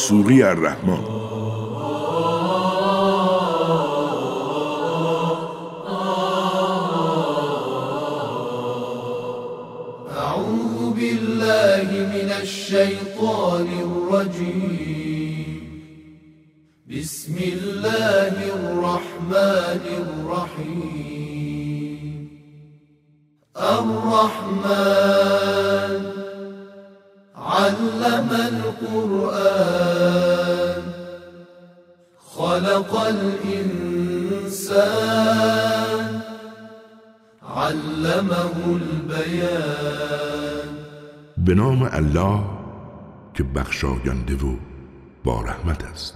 سوره الرحمن. اعوذ بالله من الشیطان الرجیم. بسم الله الرحمن الرحیم. الرحمن علم القرآن خلق الإنسان علمه البیان. به نام الله که بخشاینده و با رحمت است.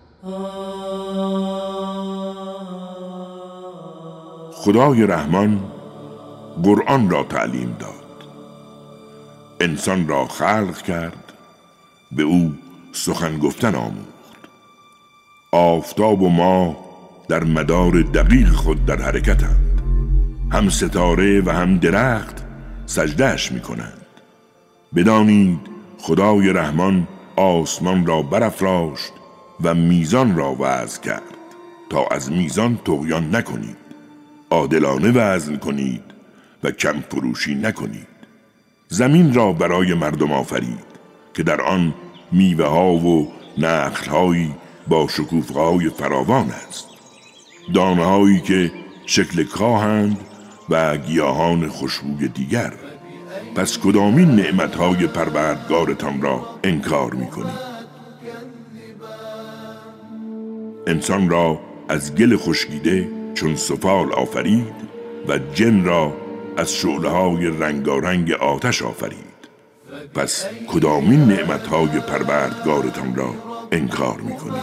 خدای رحمان قرآن را تعلیم داد، انسان را خلق کرد، به او سخن گفتن آموخت. آفتاب و ماه در مدار دقیق خود در حرکتند، هم ستاره و هم درخت سجدهش می کنند. بدانید خدای رحمان آسمان را برافراشت و میزان را وضع کرد تا از میزان طغیان نکنید، عادلانه وزن کنید و کم فروشی نکنید. زمین را برای مردم آفرید که در آن میوه ها و نخل هایی با شکوفه های فراوان است، دانه هایی که شکل کاهند و گیاهان خوشبوی دیگر. پس کدامین نعمت های پروردگارتان را انکار می کنید؟ انسان را از گل خشکیده چون سفال آفرید و جن را از شعله‌های رنگارنگ آتش آفرید. پس کدامین نعمت‌های پروردگارتان را انکار می‌کنید؟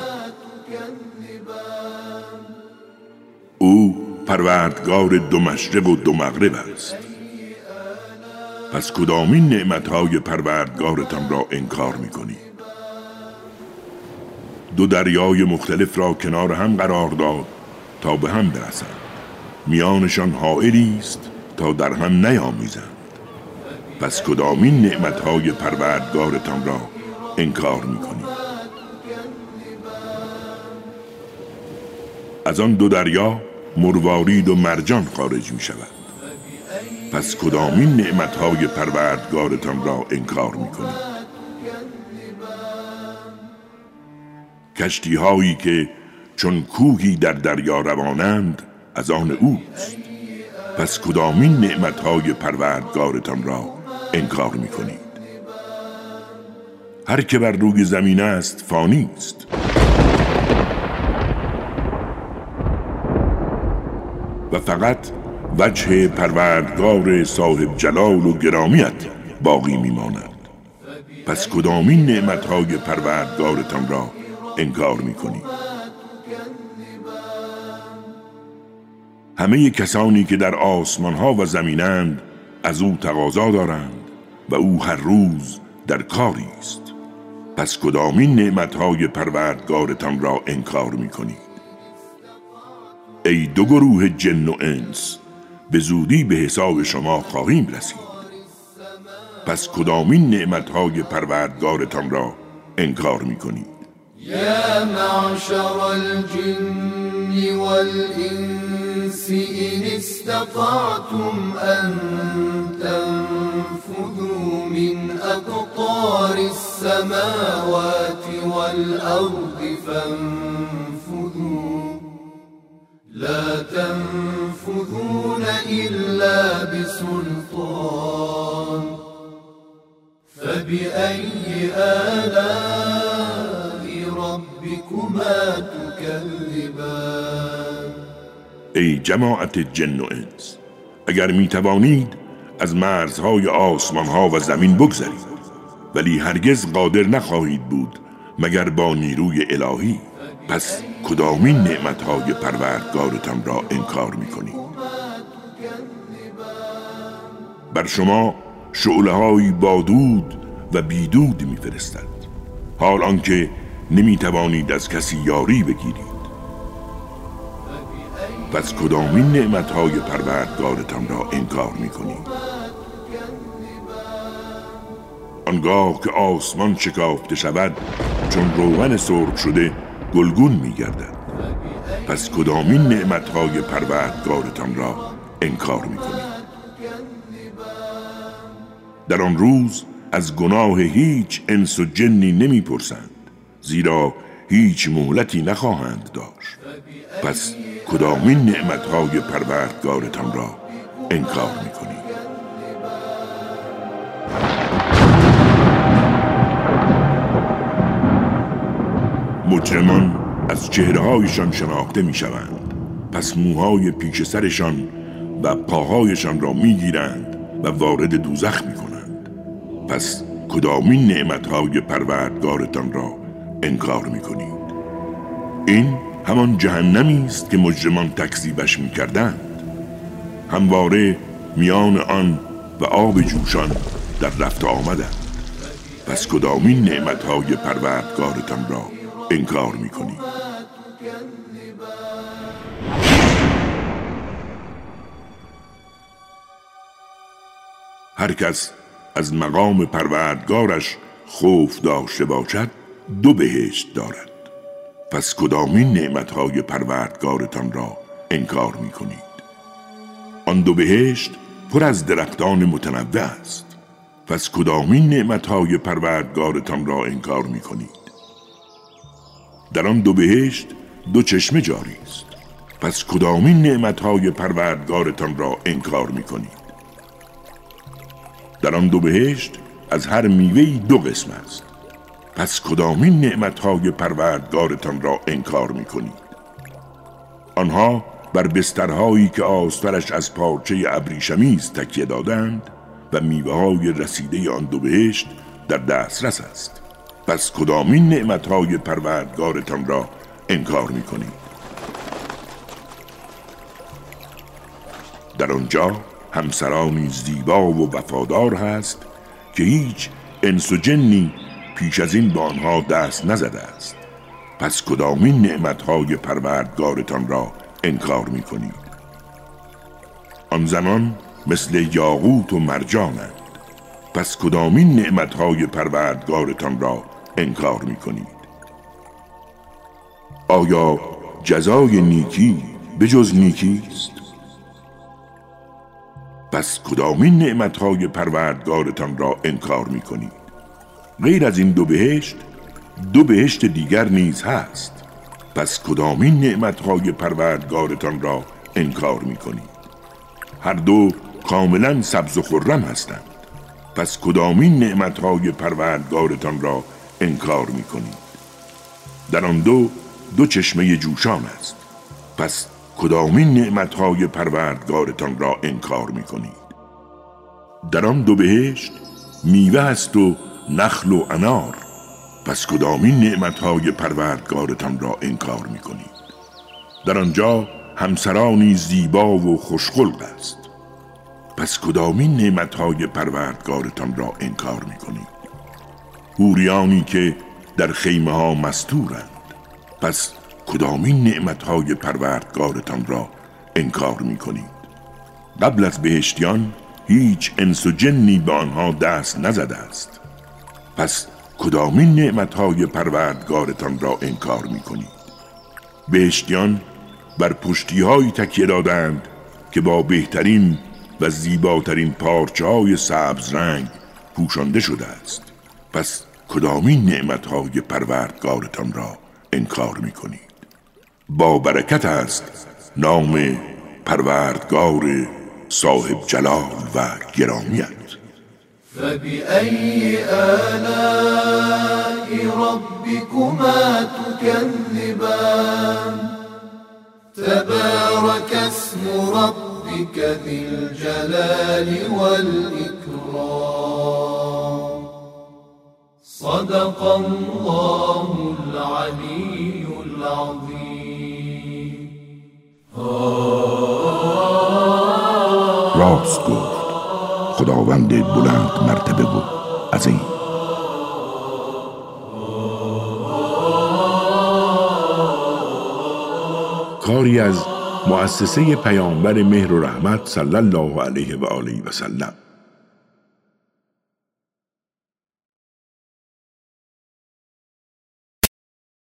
او پروردگار دو مشرق و دو مغرب است. پس کدامین نعمت‌های پروردگارتان را انکار می‌کنید؟ دو دریای مختلف را کنار هم قرار داد تا به هم برسند، میانشان حائلی است تا در هم نیامیزند. پس کدامین نعمتهای پروردگارتان را انکار میکنید؟ از آن دو دریا مروارید و مرجان خارج می شود. پس کدامین نعمتهای پروردگارتان را انکار میکنید؟ کشتی هایی که چون کوهی در دریا روانند از آن اوست. پس کدامین نعمتهای پروردگارتان را انکار میکنید؟ هر که بر روی زمین است فانی است و فقط وجه پروردگار صاحب جلال و گرامیت باقی میماند. پس کدامین نعمتهای پروردگارتان را انکار میکنید؟ همه کسانی که در آسمانها و زمینند از او تقاضا دارند و او هر روز در کاری است. پس کدامین نعمتهای پروردگارتان را انکار میکنید؟ ای دو گروه جن و انس، به زودی به حساب شما خواهیم رسید. پس کدامین نعمتهای پروردگارتان را انکار میکنید؟ یا معشر الجن والانس ان استطعتم ان تنفذوا من اقطار السماوات والارض فانفذوا لا تنفذون الا بسلطان فبأي آلاء ربكما تكذبان. ای جماعت جن و انس، اگر می توانید از مرزهای آسمانها و زمین بگذرید، ولی هرگز قادر نخواهید بود مگر با نیروی الهی. پس کدامین نعمتهای پروردگارتان را انکار می کنید؟ بر شما شعله‌هایی با دود و بیدود می فرستد، حال آنکه نمی توانید از کسی یاری بگیرید. پس کدامین نعمتهای پروردگارتان را انکار می کنید؟ آنگاه که آسمان شکافته شود چون روغن سرخ شده گلگون می‌گردد. پس کدامین نعمت‌های پروردگارتان را انکار می‌کنید؟ در آن روز از گناه هیچ انس و جنی نمی‌پرسند، زیرا هیچ مهلتی نخواهند داشت. پس کدامین نعمت‌های پروردگارتان را انکار می‌کنید؟ مجرمان از چهره‌هایشان شناخته می‌شوند. پس موهای پیش سرشان و پاهایشان را می‌گیرند و وارد دوزخ می‌کنند. پس کدامین نعمت‌های پروردگارتان را انکار می‌کنید؟ این همان جهنمی است که مجرمان تکذیبش می‌کردند. همواره میان آن و آب جوشان در رفت آمدند. پس کدامین نعمت‌های پروردگارتان را انکار می‌کنید؟ هر کس از مقام پروردگارش خوف داشته باشد 2 بهشت دارد. پس کدامین نعمت‌های پروردگارتان را انکار می‌کنید؟ آن 2 بهشت پر از درختان متنوع است. پس کدامین نعمت‌های پروردگارتان را انکار می‌کنید؟ در آن 2 بهشت 2 چشمه جاری است. پس کدامین نعمت‌های پروردگارتان را انکار می‌کنید؟ در آن 2 بهشت از هر میوه‌ای 2 قسم است. پس کدامین نعمت‌های پروردگارتان را انکار می‌کنید؟ آنها بر بسترهایی که آسترش از پارچه ابریشمی تکیه دادند و میوه‌های رسیده آن 2 بهشت در دسترس است. پس کدامین نعمت‌های پروردگارتان را انکار می‌کنید؟ در آنجا همسرانی زیبا و وفادار هست که هیچ انس و جنی پیش از این به آنها دست نزده است. پس کدامین نعمت‌های پروردگارتان را انکار می‌کنید؟ آن زنان مثل یاقوت و مرجانند. پس کدامین نعمت‌های پروردگارتان را انکار می‌کنید؟ آیا جزای نیکی به جز نیکی است؟ پس کدامین نعمت‌های پروردگارتان را انکار می‌کنید؟ غیر از این 2 بهشت 2 بهشت دیگر نیز هست. پس کدامین نعمت‌های پروردگارتان را انکار می‌کنید؟ هر 2 کاملا سبز و خرم هستند. پس کدامین نعمت‌های پروردگارتان را انکار می‌کنید؟ در آن 2 چشمه جوشان است. پس کدامین نعمت‌های پروردگارتان را انکار می‌کنید؟ در آن 2 بهشت میوه است و نخل و انار. پس کدامین نعمت‌های پروردگارتان را انکار می‌کنید؟ در آنجا همسرانی زیبا و خوشخلق است. پس کدامین نعمت‌های پروردگارتان را انکار می‌کنید؟ حوریانی که در خیمه‌ها مستورند. پس کدامین نعمت‌های پروردگارتان را انکار می‌کنید؟ قبل از بهشتیان هیچ انس و جنی به آنها دست نزده است. پس کدامین نعمت‌های پروردگارتان را انکار می‌کنید؟ بهشتیان بر پشتی‌هایی تکیه دادند که با بهترین و زیباترین پارچه‌های سبز رنگ پوشانده شده است. پس کدامین نعمت‌های پروردگارتان را انکار می‌کنید؟ با برکت است نام پروردگار صاحب جلال و گرامیت. فبأي آلاء ربكما تكذبان تبارك اسم ربك ذي الجلال والإكرام صدق الله العلي العظيم. راست گفت خداوند بلند مرتبه و عظیم. کاری از مؤسسه پیامبر مهر و رحمت صلی الله علیه و آله و سلم.